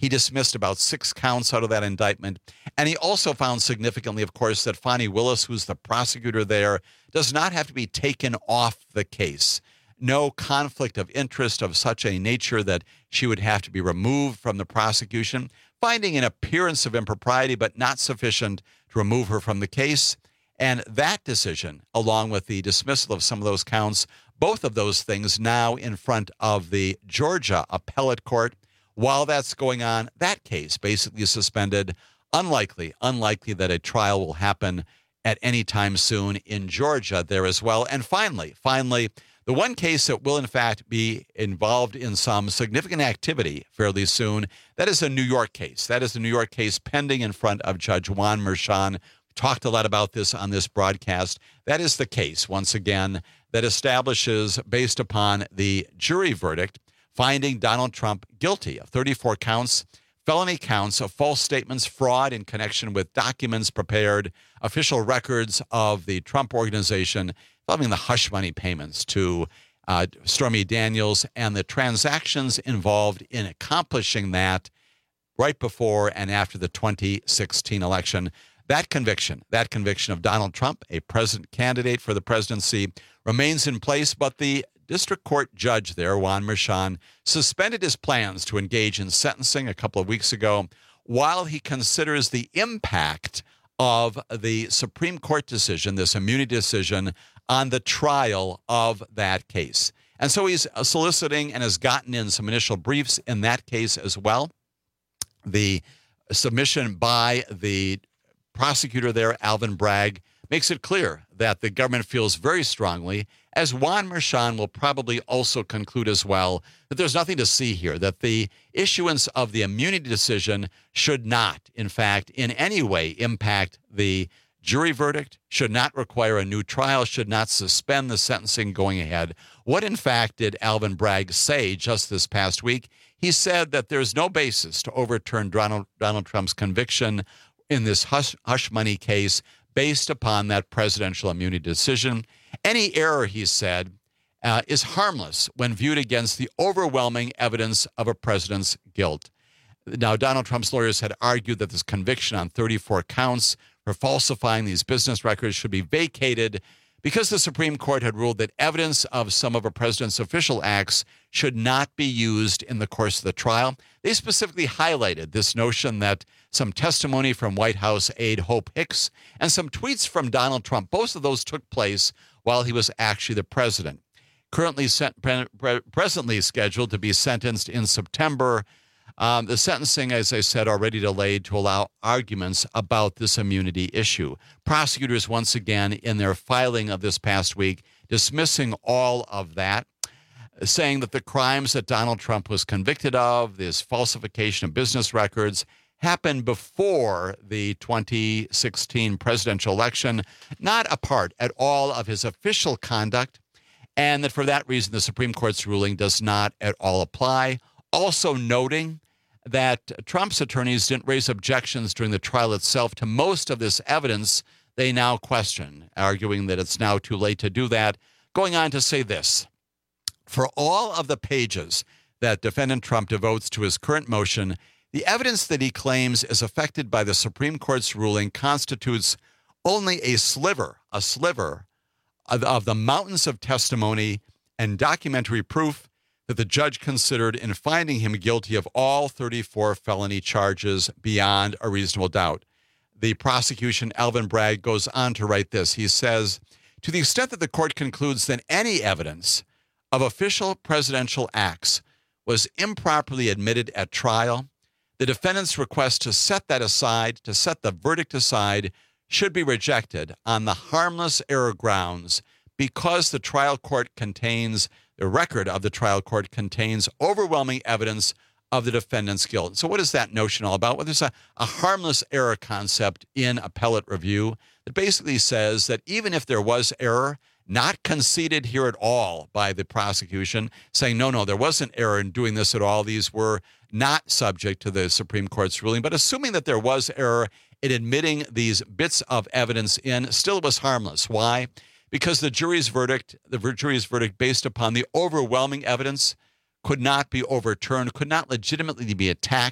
He dismissed about six counts out of that indictment. And he also found significantly, of course, that Fani Willis, who's the prosecutor there, does not have to be taken off the case. No conflict of interest of such a nature that she would have to be removed from the prosecution, finding an appearance of impropriety, but not sufficient to remove her from the case. And that decision, along with the dismissal of some of those counts, both of those things now in front of the Georgia appellate court. While that's going on, that case basically is suspended. Unlikely, unlikely that a trial will happen at any time soon in Georgia there as well. And finally, finally, the one case that will in fact be involved in some significant activity fairly soon, that is a New York case. That is a New York case pending in front of Judge Juan Merchan. We talked a lot about this on this broadcast. That is the case, once again, that establishes, based upon the jury verdict, finding Donald Trump guilty of thirty-four counts, felony counts of false statements, fraud in connection with documents prepared, official records of the Trump organization, involving the hush money payments to uh, Stormy Daniels and the transactions involved in accomplishing that right before and after the twenty sixteen election. That conviction, that conviction of Donald Trump, a president candidate for the presidency, remains in place, but the district court judge there, Juan Merchan, suspended his plans to engage in sentencing a couple of weeks ago while he considers the impact of the Supreme Court decision, this immunity decision, on the trial of that case. And so he's soliciting and has gotten in some initial briefs in that case as well. The submission by the prosecutor there, Alvin Bragg, makes it clear that the government feels very strongly, as Juan Merchan will probably also conclude as well, that there's nothing to see here, that the issuance of the immunity decision should not, in fact, in any way impact the jury verdict, should not require a new trial, should not suspend the sentencing going ahead. What, in fact, did Alvin Bragg say just this past week? He said that there's no basis to overturn Donald, Donald Trump's conviction in this hush, hush money case based upon that presidential immunity decision. Any error, he said, uh, is harmless when viewed against the overwhelming evidence of a president's guilt. Now, Donald Trump's lawyers had argued that this conviction on thirty-four counts for falsifying these business records should be vacated because the Supreme Court had ruled that evidence of some of a president's official acts should not be used in the course of the trial. They specifically highlighted this notion that some testimony from White House aide Hope Hicks and some tweets from Donald Trump, both of those took place while he was actually the president. Currently sent, pre- pre- presently scheduled to be sentenced in September. Um, the sentencing, as I said, already delayed to allow arguments about this immunity issue. Prosecutors, once again, in their filing of this past week, dismissing all of that, saying that the crimes that Donald Trump was convicted of, this falsification of business records, happened before the twenty sixteen presidential election, not a part at all of his official conduct, and that for that reason, the Supreme Court's ruling does not at all apply. Also noting that Trump's attorneys didn't raise objections during the trial itself to most of this evidence they now question, arguing that it's now too late to do that. Going on to say this: for all of the pages that defendant Trump devotes to his current motion, the evidence that he claims is affected by the Supreme Court's ruling constitutes only a sliver, a sliver of, of the mountains of testimony and documentary proof that the judge considered in finding him guilty of all thirty-four felony charges beyond a reasonable doubt. The prosecution, Alvin Bragg, goes on to write this. He says, to the extent that the court concludes that any evidence of official presidential acts was improperly admitted at trial, the defendant's request to set that aside, to set the verdict aside, should be rejected on the harmless error grounds because the trial court contains, the record of the trial court contains overwhelming evidence of the defendant's guilt. So what is that notion all about? Well, there's a, a harmless error concept in appellate review that basically says that even if there was error, not conceded here at all by the prosecution, saying, no, no, there wasn't error in doing this at all. These were not subject to the Supreme Court's ruling. But assuming that there was error in admitting these bits of evidence in, still it was harmless. Why? Because the jury's verdict, the jury's verdict based upon the overwhelming evidence could not be overturned, could not legitimately be attacked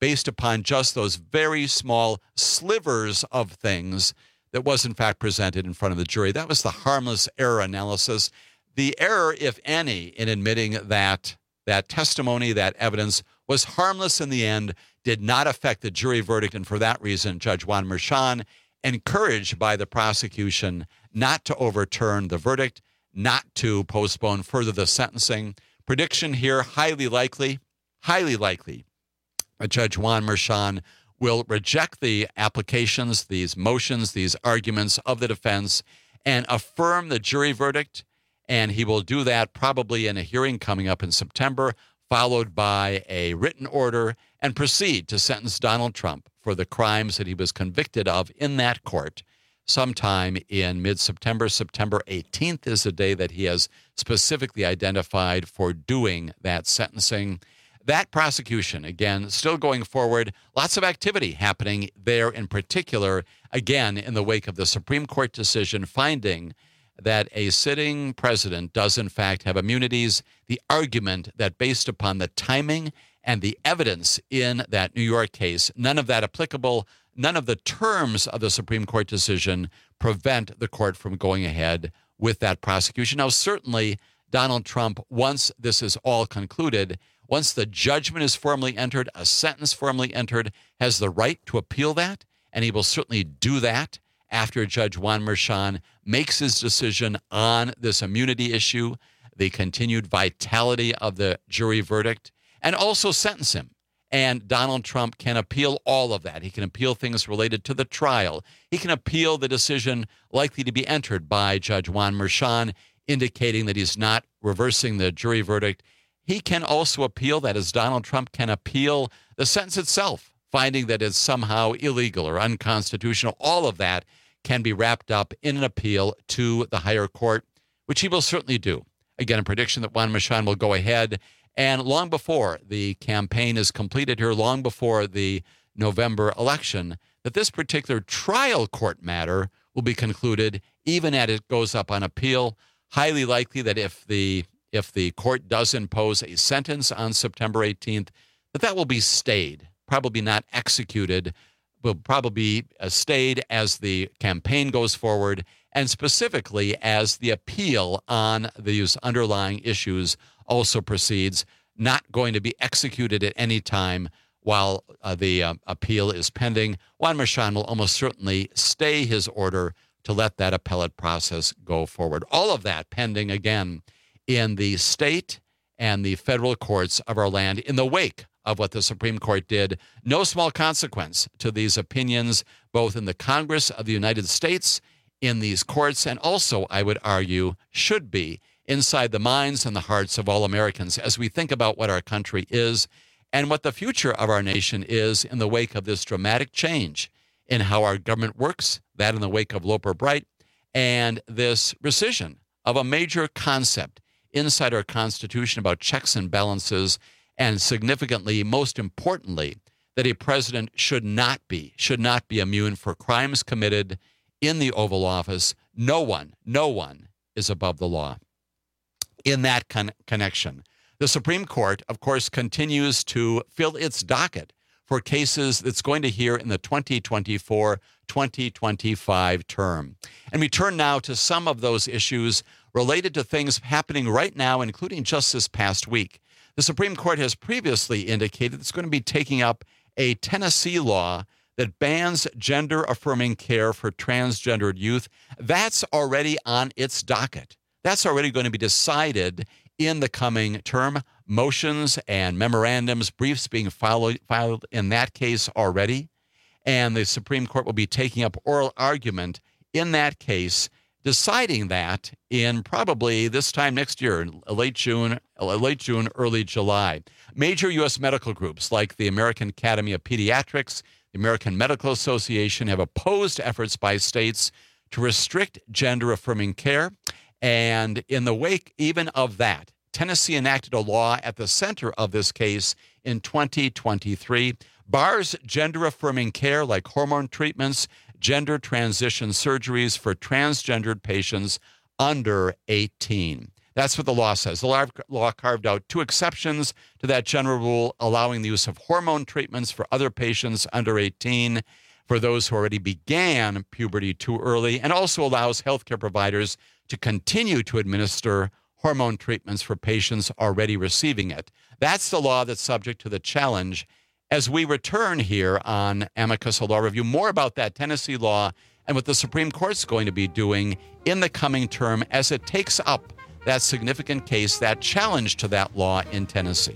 based upon just those very small slivers of things that was in fact presented in front of the jury. That was the harmless error analysis. The error, if any, in admitting that that testimony, that evidence was harmless in the end, did not affect the jury verdict. And for that reason, Judge Juan Merchan, encouraged by the prosecution not to overturn the verdict, not to postpone further the sentencing. Prediction here, highly likely, highly likely, Judge Juan Merchan will reject the applications, these motions, these arguments of the defense, and affirm the jury verdict. And he will do that probably in a hearing coming up in September, followed by a written order, and proceed to sentence Donald Trump for the crimes that he was convicted of in that court sometime in mid-September. September eighteenth is the day that he has specifically identified for doing that sentencing. That prosecution, again, still going forward, lots of activity happening there in particular, again, in the wake of the Supreme Court decision finding that a sitting president does in fact have immunities. The argument that based upon the timing and the evidence in that New York case, none of that applicable, none of the terms of the Supreme Court decision prevent the court from going ahead with that prosecution. Now, certainly, Donald Trump, once this is all concluded, once the judgment is formally entered, a sentence formally entered, has the right to appeal that, and he will certainly do that after Judge Juan Merchan makes his decision on this immunity issue, the continued vitality of the jury verdict, and also sentence him. And Donald Trump can appeal all of that. He can appeal things related to the trial. He can appeal the decision likely to be entered by Judge Juan Merchan, indicating that he's not reversing the jury verdict. He can also appeal, that is, Donald Trump can appeal the sentence itself, finding that it's somehow illegal or unconstitutional. All of that can be wrapped up in an appeal to the higher court, which he will certainly do. Again, a prediction that Juan Merchan will go ahead, and long before the campaign is completed here, long before the November election, that this particular trial court matter will be concluded, even as it goes up on appeal. Highly likely that if the if the court does impose a sentence on September eighteenth, that that will be stayed, probably not executed, will probably be stayed as the campaign goes forward, and specifically as the appeal on these underlying issues also proceeds, not going to be executed at any time while uh, the uh, appeal is pending. Juan Merchan will almost certainly stay his order to let that appellate process go forward. All of that pending, again, in the state and the federal courts of our land in the wake of what the Supreme Court did. No small consequence to these opinions, both in the Congress of the United States, in these courts, and also, I would argue, should be inside the minds and the hearts of all Americans as we think about what our country is and what the future of our nation is in the wake of this dramatic change in how our government works, that in the wake of Loper Bright, and this rescission of a major concept inside our Constitution about checks and balances, and significantly, most importantly, that a president should not be, should not be immune for crimes committed in the Oval Office. No one, no one is above the law. In that con- connection, the Supreme Court, of course, continues to fill its docket for cases that's going to hear in the twenty twenty-four twenty twenty-five term. And we turn now to some of those issues related to things happening right now, including just this past week. The Supreme Court has previously indicated it's going to be taking up a Tennessee law that bans gender-affirming care for transgendered youth. That's already on its docket. That's already going to be decided in the coming term. Motions and memorandums, briefs being filed, filed in that case already. And the Supreme Court will be taking up oral argument in that case, deciding that in probably this time next year, late June, late June, early July. Major U S medical groups like the American Academy of Pediatrics, the American Medical Association have opposed efforts by states to restrict gender-affirming care. And in the wake even of that, Tennessee enacted a law at the center of this case in twenty twenty-three, bars gender-affirming care like hormone treatments, gender transition surgeries for transgendered patients under eighteen. That's what the law says. The law, law carved out two exceptions to that general rule, allowing the use of hormone treatments for other patients under eighteen, for those who already began puberty too early, and also allows healthcare providers to continue to administer hormone treatments for patients already receiving it. That's the law that's subject to the challenge. As we return here on Amicus Law Review, more about that Tennessee law and what the Supreme Court's going to be doing in the coming term as it takes up that significant case, that challenge to that law in Tennessee.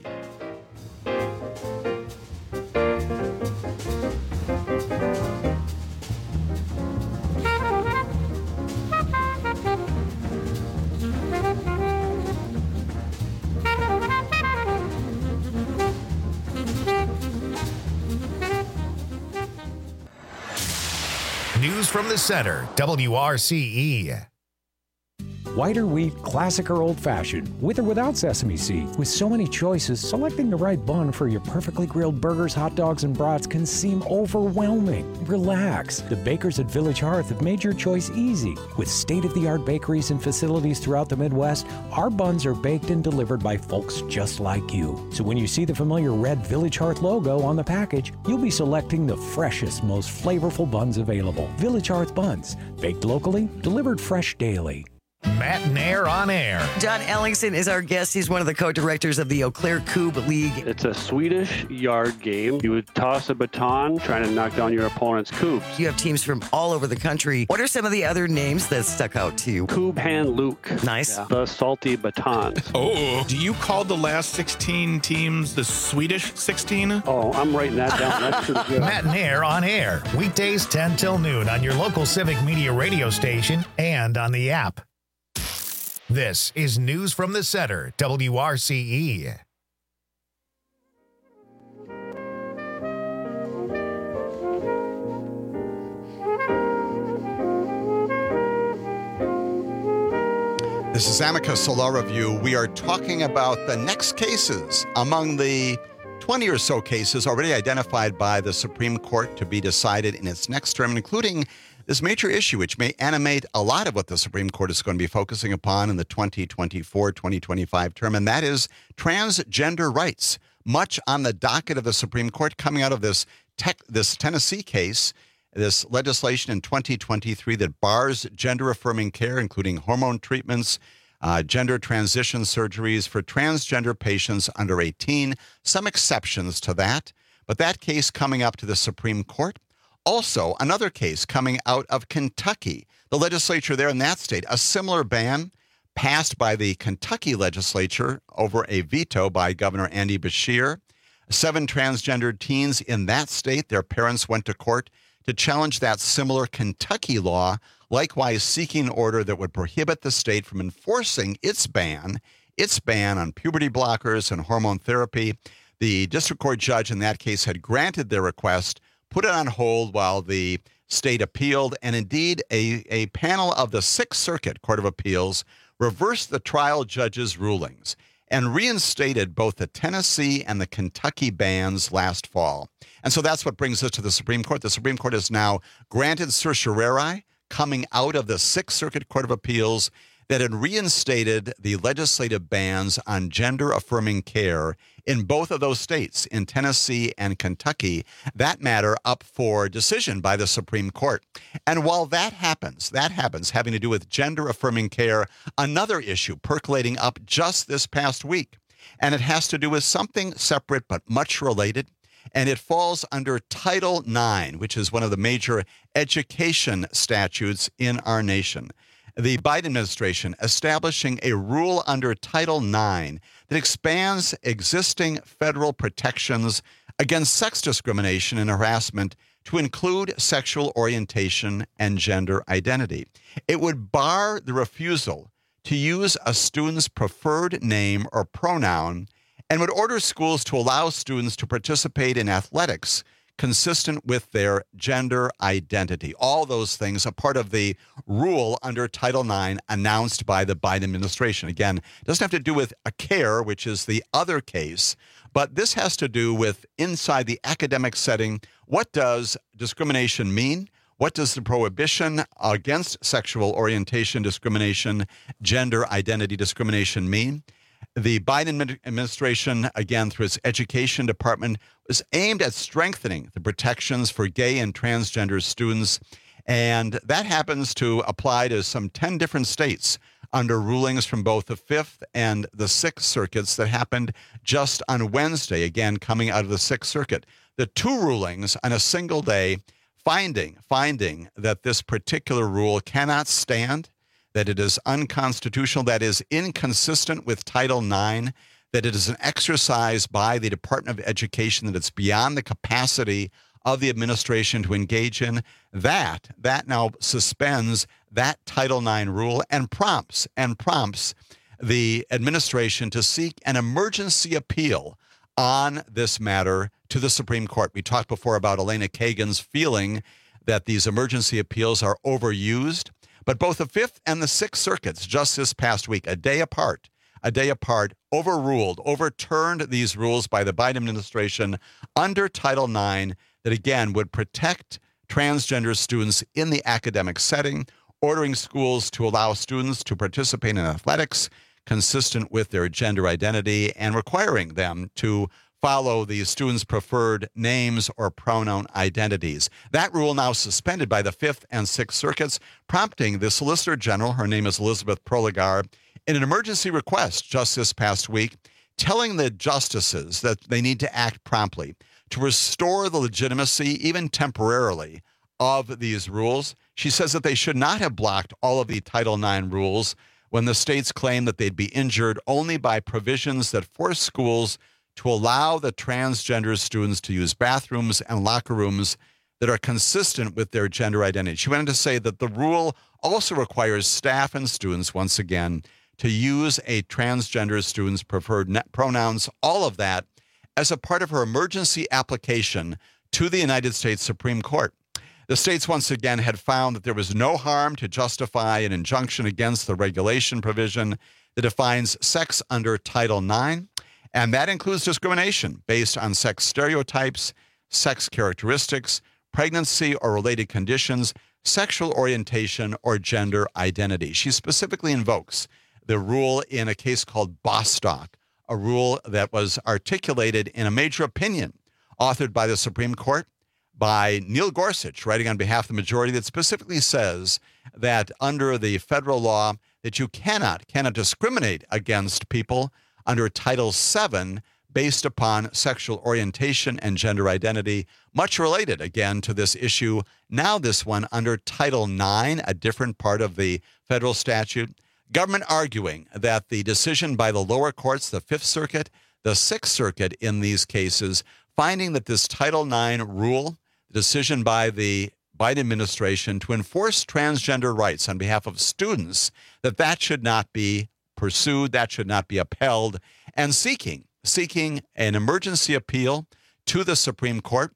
News from the center, W R C E. Whiter wheat, classic or old-fashioned, with or without sesame seed. With so many choices, selecting the right bun for your perfectly grilled burgers, hot dogs, and brats can seem overwhelming. Relax. The bakers at Village Hearth have made your choice easy. With state-of-the-art bakeries and facilities throughout the Midwest, our buns are baked and delivered by folks just like you. So when you see the familiar red Village Hearth logo on the package, you'll be selecting the freshest, most flavorful buns available. Village Hearth buns, baked locally, delivered fresh daily. Matt Nair on air. John Ellingson is our guest. He's one of the co-directors of the Eau Claire Coupe League. It's a Swedish yard game. You would toss a baton trying to knock down your opponent's coops. You have teams from all over the country. What are some of the other names that stuck out to you? Coob Hand Luke. Nice. Yeah. The Salty Baton. Oh, do you call the last sixteen teams the Swedish sixteen? Oh, I'm writing that down. That's pretty good. Matt Nair on air. Weekdays ten till noon on your local Civic Media radio station and on the app. This is News from the Center, W R C E. This is Amicus Law Review. We are talking about the next cases among the twenty or so cases already identified by the Supreme Court to be decided in its next term, including this major issue, which may animate a lot of what the Supreme Court is going to be focusing upon in the twenty twenty-four twenty twenty-five term, and that is transgender rights. Much on the docket of the Supreme Court coming out of this tech, this Tennessee case, this legislation in twenty twenty-three that bars gender-affirming care, including hormone treatments, uh, gender transition surgeries for transgender patients under eighteen. Some exceptions to that, but that case coming up to the Supreme Court. Also, another case coming out of Kentucky. The legislature there in that state, a similar ban passed by the Kentucky legislature over a veto by Governor Andy Beshear. Seven transgendered teens in that state, their parents went to court to challenge that similar Kentucky law, likewise seeking an order that would prohibit the state from enforcing its ban, its ban on puberty blockers and hormone therapy. The district court judge in that case had granted their request, put it on hold while the state appealed, and indeed a, a panel of the Sixth Circuit Court of Appeals reversed the trial judge's rulings and reinstated both the Tennessee and the Kentucky bans last fall. And so that's what brings us to the Supreme Court. The Supreme Court has now granted certiorari coming out of the Sixth Circuit Court of Appeals that had reinstated the legislative bans on gender-affirming care in both of those states, in Tennessee and Kentucky, that matter up for decision by the Supreme Court. And while that happens, that happens having to do with gender-affirming care, another issue percolating up just this past week, and it has to do with something separate but much related, and it falls under Title nine, which is one of the major education statutes in our nation. The Biden administration establishing a rule under Title nine that expands existing federal protections against sex discrimination and harassment to include sexual orientation and gender identity. It would bar the refusal to use a student's preferred name or pronoun and would order schools to allow students to participate in athletics consistent with their gender identity. All those things are part of the rule under Title nine announced by the Biden administration. Again, it doesn't have to do with a CARE, which is the other case, but this has to do with inside the academic setting, what does discrimination mean? What does the prohibition against sexual orientation discrimination, gender identity discrimination mean? The Biden administration, again, through its education department, was aimed at strengthening the protections for gay and transgender students. And that happens to apply to some ten different states under rulings from both the Fifth and the Sixth Circuits that happened just on Wednesday, again, coming out of the Sixth Circuit. The two rulings on a single day, finding, finding that this particular rule cannot stand, that it is unconstitutional, that is inconsistent with Title nine, that it is an exercise by the Department of Education, that it's beyond the capacity of the administration to engage in. That, that now suspends that Title nine rule and prompts, and prompts the administration to seek an emergency appeal on this matter to the Supreme Court. We talked before about Elena Kagan's feeling that these emergency appeals are overused. But both the Fifth and the Sixth Circuits, just this past week, a day apart, a day apart, overruled, overturned these rules by the Biden administration under Title nine that, again, would protect transgender students in the academic setting, ordering schools to allow students to participate in athletics consistent with their gender identity, and requiring them to follow the students' preferred names or pronoun identities. That rule now suspended by the Fifth and Sixth Circuits, prompting the Solicitor General, her name is Elizabeth Prelogar, in an emergency request just this past week, telling the justices that they need to act promptly to restore the legitimacy, even temporarily, of these rules. She says that they should not have blocked all of the Title nine rules when the states claim that they'd be injured only by provisions that force schools to allow the transgender students to use bathrooms and locker rooms that are consistent with their gender identity. She went on to say that the rule also requires staff and students, once again, to use a transgender student's preferred pronouns, all of that as a part of her emergency application to the United States Supreme Court. The states once again had found that there was no harm to justify an injunction against the regulation provision that defines sex under Title nine. And that includes discrimination based on sex stereotypes, sex characteristics, pregnancy or related conditions, sexual orientation, or gender identity. She specifically invokes the rule in a case called Bostock, a rule that was articulated in a major opinion authored by the Supreme Court by Neil Gorsuch, writing on behalf of the majority, that specifically says that under the federal law that you cannot, cannot discriminate against people under Title seven based upon sexual orientation and gender identity, much related, again, to this issue. Now this one under Title nine, a different part of the federal statute. Government arguing that the decision by the lower courts, the Fifth Circuit, the Sixth Circuit in these cases, finding that this Title nine rule, the decision by the Biden administration to enforce transgender rights on behalf of students, that that should not be pursued, that should not be upheld, and seeking seeking an emergency appeal to the Supreme Court.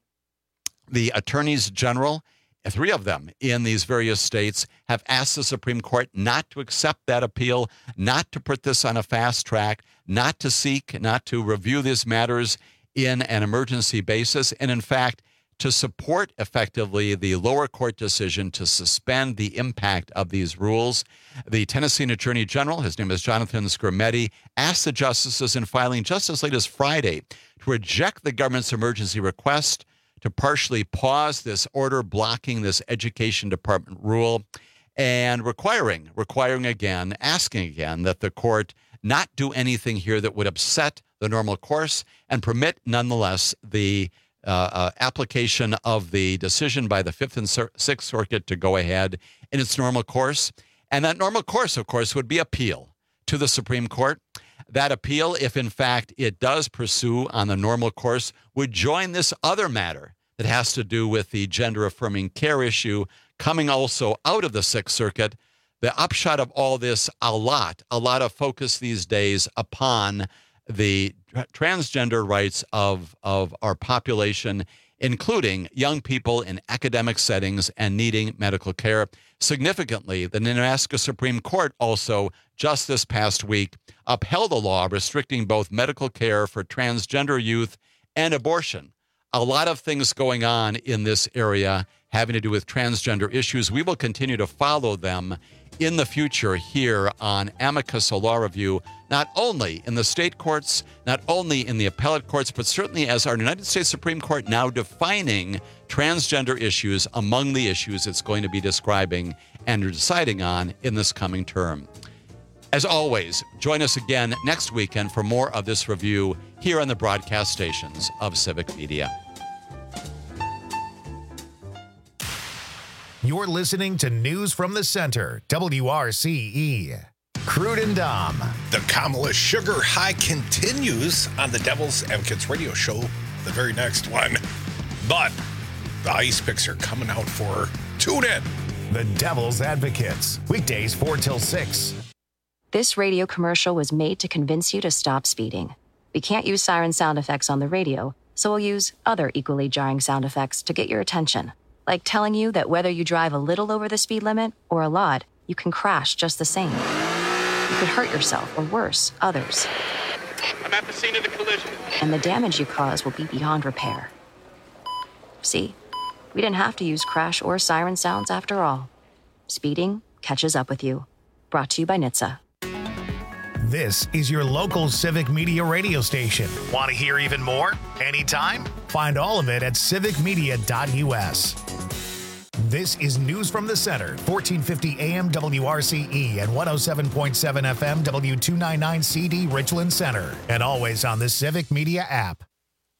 The attorneys general, three of them in these various states, have asked the Supreme Court not to accept that appeal, not to put this on a fast track, not to seek, not to review these matters in an emergency basis, and in fact, to support effectively the lower court decision to suspend the impact of these rules. The Tennessee Attorney General, his name is Jonathan Skrmetti, asked the justices in filing just as late as Friday to reject the government's emergency request to partially pause this order blocking this Education Department rule, and requiring, requiring again, asking again that the court not do anything here that would upset the normal course and permit, nonetheless, the Uh, uh, application of the decision by the Fifth and Sixth Circuit to go ahead in its normal course. And that normal course, of course, would be appeal to the Supreme Court. That appeal, if in fact it does pursue on the normal course, would join this other matter that has to do with the gender-affirming care issue coming also out of the Sixth Circuit. The upshot of all this, a lot, a lot of focus these days upon the transgender rights of, of our population, including young people in academic settings and needing medical care. Significantly, the Nebraska Supreme Court also, just this past week, upheld a law restricting both medical care for transgender youth and abortion. A lot of things going on in this area having to do with transgender issues. We will continue to follow them in the future here on Amicus, a law review, not only in the state courts, not only in the appellate courts, but certainly as our United States Supreme Court now defining transgender issues among the issues it's going to be describing and deciding on in this coming term. As always, join us again next weekend for more of this review here on the broadcast stations of Civic Media. You're listening to News from the Center, W R C E. Crude and Dom. The Kamala sugar high continues on the Devil's Advocates radio show, the very next one. But the ice picks are coming out for tune in. The Devil's Advocates, weekdays four till six. This radio commercial was made to convince you to stop speeding. We can't use siren sound effects on the radio, so we'll use other equally jarring sound effects to get your attention. Like telling you that whether you drive a little over the speed limit or a lot, you can crash just the same. You could hurt yourself or worse, others. I'm at the scene of the collision. And the damage you cause will be beyond repair. See? We didn't have to use crash or siren sounds after all. Speeding catches up with you. Brought to you by N H T S A. This is your local Civic Media radio station. Want to hear even more? Anytime? Find all of it at civic media dot U S. This is News from the Center, fourteen fifty A M W R C E and one oh seven point seven F M W two ninety-nine C D Richland Center, and always on the Civic Media app.